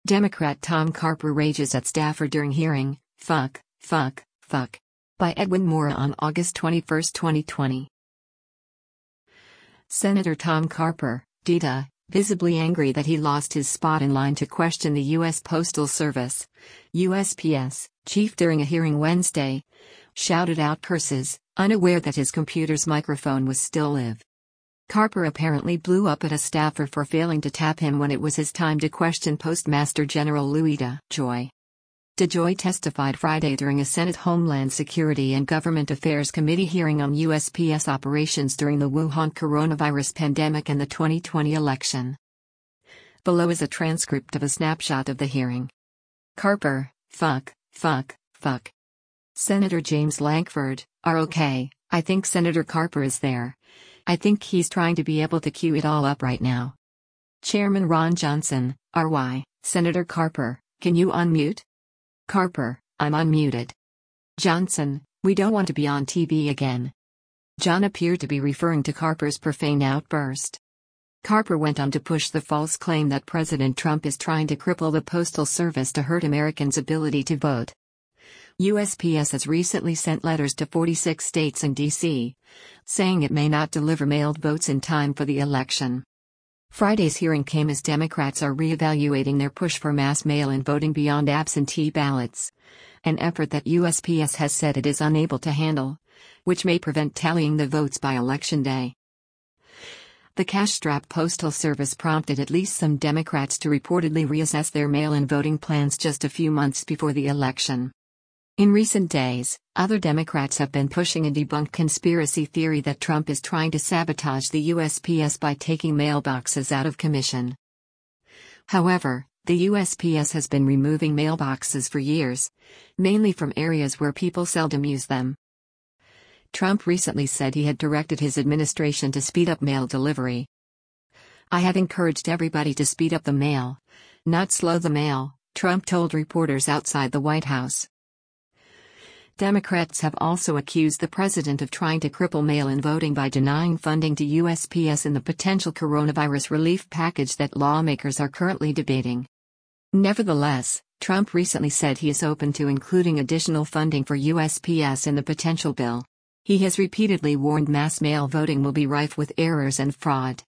Democrat Tom Carper rages at staffer during hearing, fuck, fuck, fuck. By Edwin Moore on August 21, 2020. Senator Tom Carper, DTA, visibly angry that he lost his spot in line to question the U.S. Postal Service, USPS, chief during a hearing Wednesday, shouted out curses, unaware that his computer's microphone was still live. Carper apparently blew up at a staffer for failing to tap him when it was his time to question Postmaster General Louis DeJoy. DeJoy testified Friday during a Senate Homeland Security and Government Affairs Committee hearing on USPS operations during the Wuhan coronavirus pandemic and the 2020 election. Below is a transcript of a snapshot of the hearing. Carper, fuck, fuck, fuck. Senator James Lankford, ROK, I think Senator Carper is there. I think he's trying to be able to cue it all up right now. Chairman Ron Johnson, RY, Senator Carper, can you unmute? Carper, I'm unmuted. Johnson, we don't want to be on TV again. John appeared to be referring to Carper's profane outburst. Carper went on to push the false claim that President Trump is trying to cripple the Postal Service to hurt Americans' ability to vote. USPS has recently sent letters to 46 states and D.C., saying it may not deliver mailed votes in time for the election. Friday's hearing came as Democrats are reevaluating their push for mass mail-in voting beyond absentee ballots, an effort that USPS has said it is unable to handle, which may prevent tallying the votes by Election Day. The cash-strapped Postal Service prompted at least some Democrats to reportedly reassess their mail-in voting plans just a few months before the election. In recent days, other Democrats have been pushing a debunked conspiracy theory that Trump is trying to sabotage the USPS by taking mailboxes out of commission. However, the USPS has been removing mailboxes for years, mainly from areas where people seldom use them. Trump recently said he had directed his administration to speed up mail delivery. I have encouraged everybody to speed up the mail, not slow the mail, Trump told reporters outside the White House. Democrats have also accused the president of trying to cripple mail-in voting by denying funding to USPS in the potential coronavirus relief package that lawmakers are currently debating. Nevertheless, Trump recently said he is open to including additional funding for USPS in the potential bill. He has repeatedly warned mass mail voting will be rife with errors and fraud.